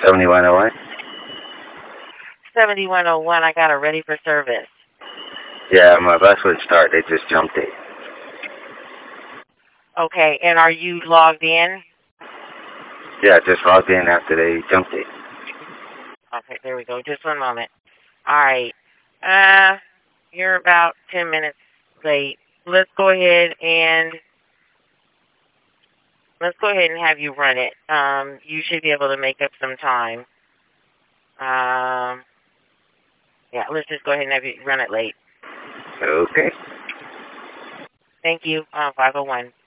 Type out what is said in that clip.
7101? 7101, I got it ready for service. Yeah, my bus would start. They just jumped it. Okay, and are you logged in? Yeah, just logged in after they jumped it. Okay, there we go. Just one moment. All right. You're about 10 minutes late. Let's go ahead and have you run it. You should be able to make up some time. Yeah, let's just go ahead and have you run it late. Okay. Thank you. 501.